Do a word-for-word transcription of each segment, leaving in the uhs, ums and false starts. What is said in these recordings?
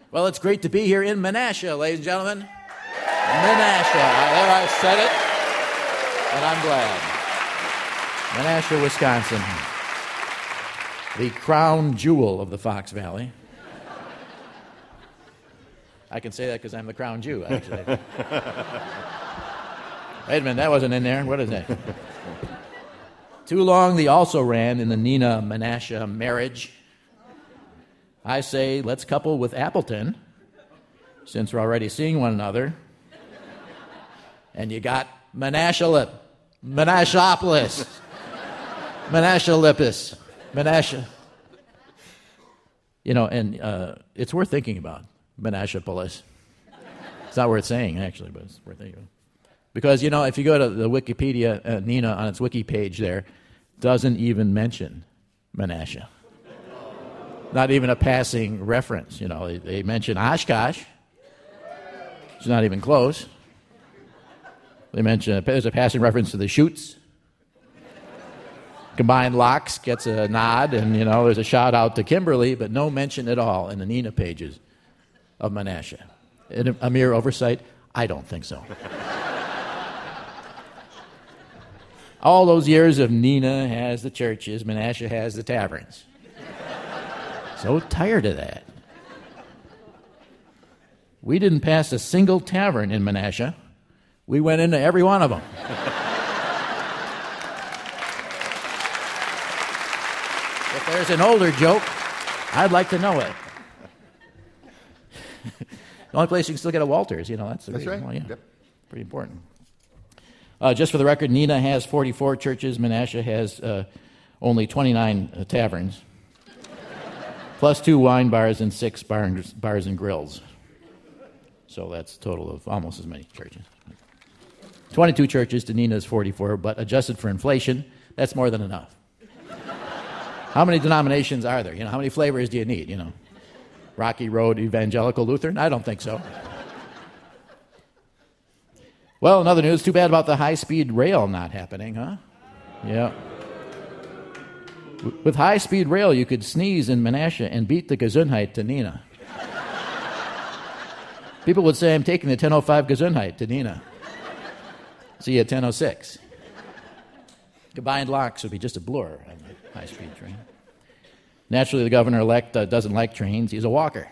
Well, it's great to be here in Menasha, ladies and gentlemen. Menasha. There I said it, and I'm glad. Menasha, Wisconsin. The crown jewel of the Fox Valley. I can say that because I'm the crown Jew, actually. Wait a minute, that wasn't in there. What is that? Too long the also ran in the Nina Menasha marriage. I say, let's couple with Appleton, since we're already seeing one another. And you got Menasha Lip, Menashopolis, Menasha Lipus, Menasha. You know, and uh, it's worth thinking about, Menashopolis. It's not worth saying, actually, but it's worth thinking about. Because, you know, if you go to the Wikipedia, uh, Nina on its wiki page there, doesn't even mention Menasha. Not even a passing reference, you know. They, they mention Oshkosh. It's not even close. They mention, there's a passing reference to the Chutes. Combined Locks gets a nod, and, you know, there's a shout-out to Kimberly, but no mention at all in the Nina pages of Menasha. A mere oversight? I don't think so. All those years of Nina has the churches, Menasha has the taverns. So tired of that. We didn't pass a single tavern in Menasha. We went into every one of them. If there's an older joke, I'd like to know it. The only place you can still get a Walters, you know, that's the That's reason. right. Well, yeah. Yep. Pretty important. Uh, just for the record, Nina has forty-four churches. Menasha has uh, only twenty-nine uh, taverns, plus two wine bars and six bar and, bars and grills. So that's a total of almost as many churches. twenty-two churches to Nina's forty-four, but adjusted for inflation, that's more than enough. How many denominations are there? You know, how many flavors do you need? You know, Rocky Road Evangelical Lutheran? I don't think so. Well, in other news, too bad about the high-speed rail not happening, huh? Yeah. With high-speed rail, you could sneeze in Menasha and beat the Gesundheit to Nina. People would say, I'm taking the ten oh five Gesundheit to Nina. See you at ten oh six. Combined Locks would be just a blur on the high-speed train. Naturally, the governor-elect uh, doesn't like trains. He's a walker.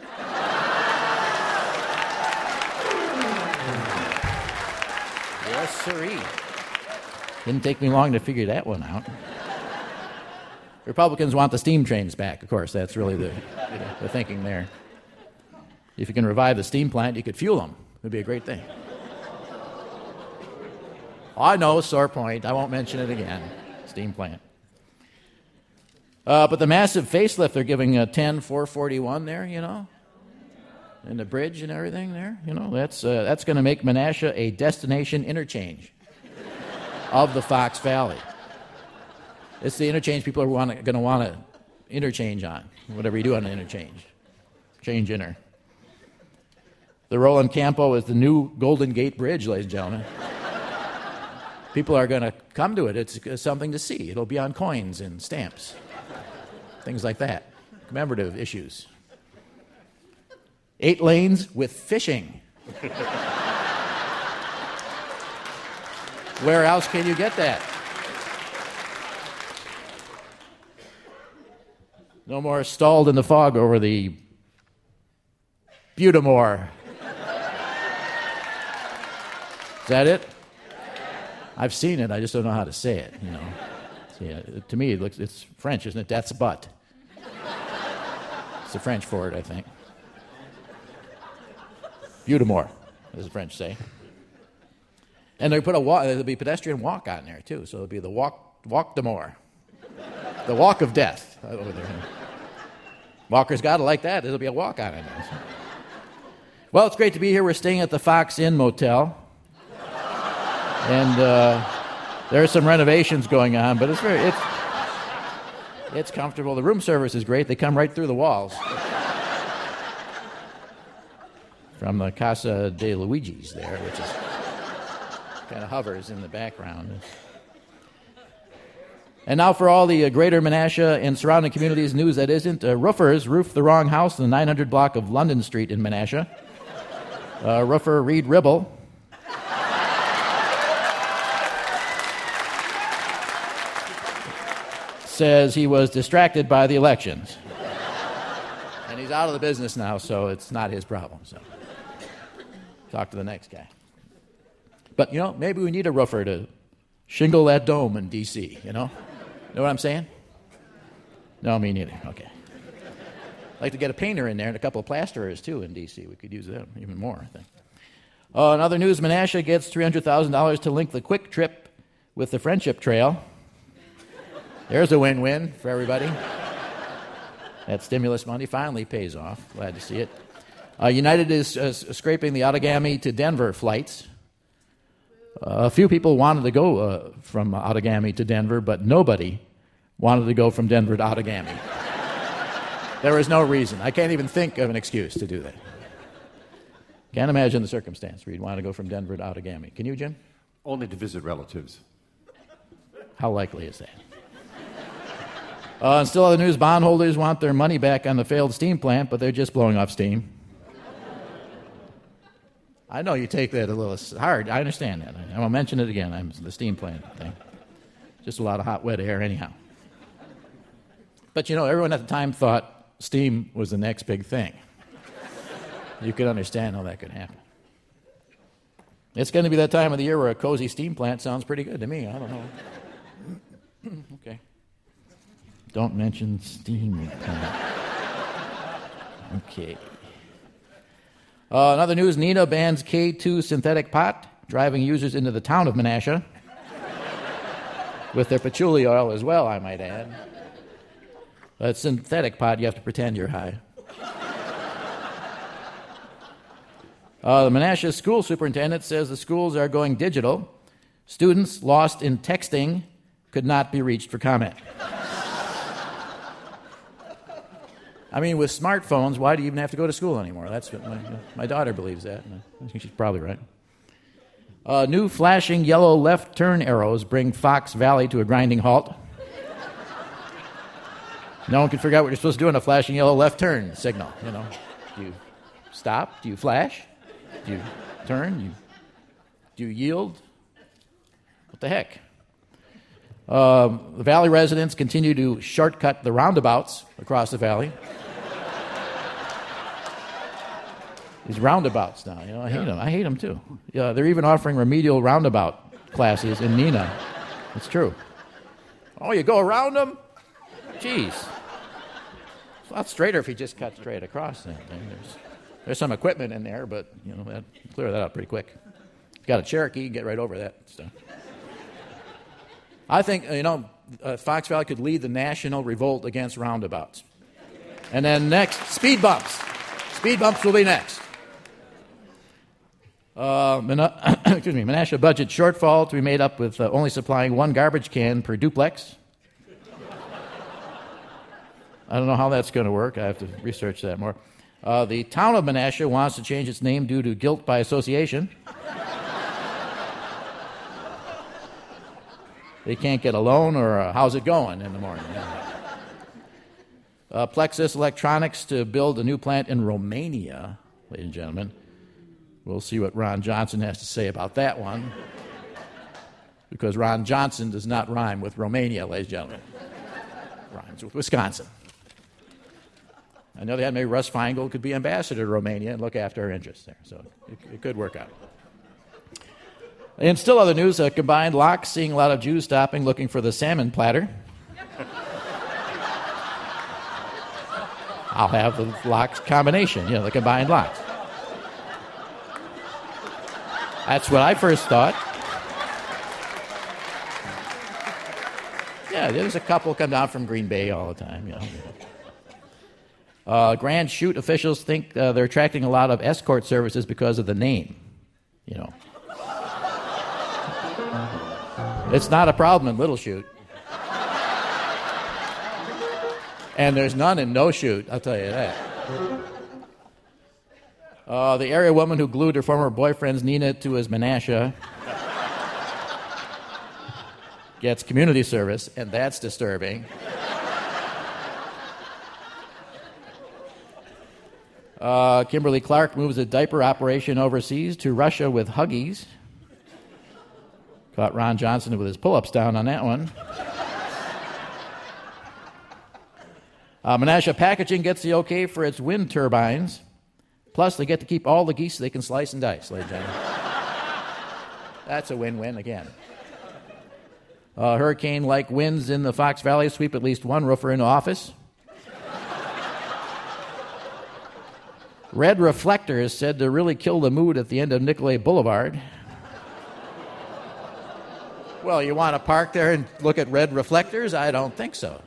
Yes, sirree. Didn't take me long to figure that one out. Republicans want the steam trains back, of course. That's really the, the thinking there. If you can revive the steam plant, you could fuel them. It would be a great thing. Oh, I know, sore point. I won't mention it again. Steam plant. Uh, but the massive facelift, they're giving a ten four forty-one there, you know, and the bridge and everything there, you know, that's uh, that's going to make Menasha a destination interchange of the Fox Valley. It's the interchange people are going to want to interchange on, whatever you do on the interchange. Change inter. The Roland Campo is the new Golden Gate Bridge, ladies and gentlemen. People are going to come to it. It's something to see. It'll be on coins and stamps. Things like that. Commemorative issues. Eight lanes with fishing. Where else can you get that? No more stalled in the fog over the Butamore. Is that it? I've seen it. I just don't know how to say it. You know, so yeah, to me, it looks it's French, isn't it? That's butt. It's the French for it, I think. Butamore, as the French say. And they put a walk. There'll be a pedestrian walk on there too. So it'll be the walk, walk de more, the walk of death over there. Walker's got to like that. There'll be a walk on it. Well, it's great to be here. We're staying at the Fox Inn Motel. And uh, there are some renovations going on, but it's very it's it's comfortable. The room service is great. They come right through the walls from the Casa de Luigi's there, which is kind of hovers in the background. And now for all the uh, greater Menasha and surrounding communities news that isn't. Uh, roofers roofed the wrong house in the nine hundred block of London Street in Menasha. Uh, roofer Reed Ribble says he was distracted by the elections. And he's out of the business now, so it's not his problem. So talk to the next guy. But, you know, maybe we need a roofer to shingle that dome in D C, you know? Know what I'm saying? No, me neither. Okay. I'd like to get a painter in there and a couple of plasterers, too, in D C. We could use them even more, I think. Uh, in other news, Menasha gets three hundred thousand dollars to link the Quick Trip with the Friendship Trail. There's a win-win for everybody. That stimulus money finally pays off. Glad to see it. Uh, United is uh, scraping the Outagamie to Denver flights. Uh, a few people wanted to go uh, from Outagamie to Denver, but nobody wanted to go from Denver to Outagamie. There was no reason. I can't even think of an excuse to do that. Can't imagine the circumstance where you'd want to go from Denver to Outagamie. Can you, Jim? Only to visit relatives. How likely is that? Uh, and still other news, bondholders want their money back on the failed steam plant, but they're just blowing off steam. I know you take that a little hard. I understand that. I won't mention it again. I'm the steam plant thing. Just a lot of hot, wet air anyhow. But, you know, everyone at the time thought steam was the next big thing. You could understand how that could happen. It's going to be that time of the year where a cozy steam plant sounds pretty good to me. I don't know. Okay. Don't mention steam plant. Okay. Uh, in other news, Neenah bans K two synthetic pot, driving users into the town of Menasha. With their patchouli oil as well, I might add. But synthetic pot, you have to pretend you're high. Uh, the Menasha school superintendent says the schools are going digital. Students lost in texting could not be reached for comment. I mean, with smartphones, why do you even have to go to school anymore? That's what my, my daughter believes that, and I think she's probably right. Uh, new flashing yellow left turn arrows bring Fox Valley to a grinding halt. No one can figure out what you're supposed to do in a flashing yellow left turn signal. You know, do you stop? Do you flash? Do you turn? You, do you yield? What the heck? Uh, the valley residents continue to shortcut the roundabouts across the valley. These roundabouts now, you know, I hate them. I hate them too. Yeah, they're even offering remedial roundabout classes in Neenah. It's true. Oh, you go around them? Jeez. It's a lot straighter if you just cut straight across that thing. There's, there's some equipment in there, but, you know, that, clear that up pretty quick. If you got a Cherokee, you can get right over that stuff. I think, you know, uh, Fox Valley could lead the national revolt against roundabouts. And then next, speed bumps. Speed bumps will be next. Uh, Mena- excuse me, Menasha budget shortfall to be made up with uh, only supplying one garbage can per duplex. I don't know how that's going to work. I have to research that more. Uh, the town of Menasha wants to change its name due to guilt by association. They can't get a loan, or uh, how's it going in the morning? Uh, Plexus Electronics to build a new plant in Romania, ladies and gentlemen. We'll see what Ron Johnson has to say about that one, because Ron Johnson does not rhyme with Romania, ladies and gentlemen. Rhymes with Wisconsin. On the other hand, maybe Russ Feingold could be ambassador to Romania and look after our interests there, so it, it could work out. In still other news, uh, combined locks seeing a lot of Jews stopping looking for the salmon platter. I'll have the locks combination, you know, the combined locks. That's what I first thought. Yeah, there's a couple come down from Green Bay all the time, you know. Uh, Grand Chute officials think uh, they're attracting a lot of escort services because of the name, you know. It's not a problem in Little Chute. And there's none in No Chute, I'll tell you that. Uh, the area woman who glued her former boyfriend's Neenah to his Menasha gets community service, and that's disturbing. Uh, Kimberly Clark moves a diaper operation overseas to Russia with Huggies. Caught Ron Johnson with his pull-ups down on that one. Uh, Menasha Packaging gets the okay for its wind turbines. Plus, they get to keep all the geese they can slice and dice, ladies and gentlemen. That's a win-win again. Uh, hurricane-like winds in the Fox Valley sweep at least one roofer into office. Red reflectors said to really kill the mood at the end of Nicolay Boulevard. Well, you want to park there and look at red reflectors? I don't think so.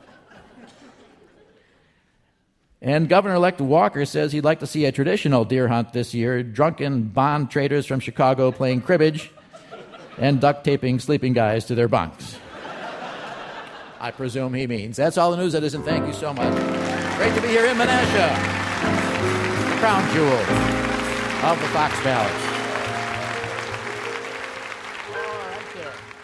And Governor-elect Walker says he'd like to see a traditional deer hunt this year, drunken bond traders from Chicago playing cribbage and duct taping sleeping guys to their bunks. I presume he means. That's all the news, citizen. Thank you so much. Great to be here in Menasha, the crown jewel of the Fox Valley. Oh, right there.